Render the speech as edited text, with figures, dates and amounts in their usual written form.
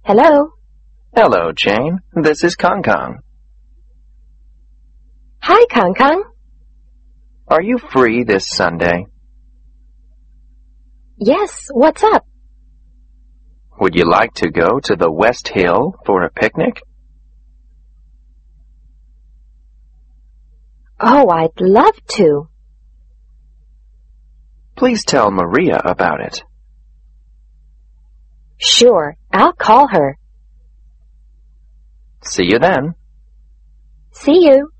Hello? Hello, Jane. This is Kong Kong. Hi, Kong Kong. Are you free this Sunday? Yes, what's up? Would you like to go to the West Hill for a picnic? Oh, I'd love to. Please tell Maria about it. Sure, I'll call her. See you then. See you.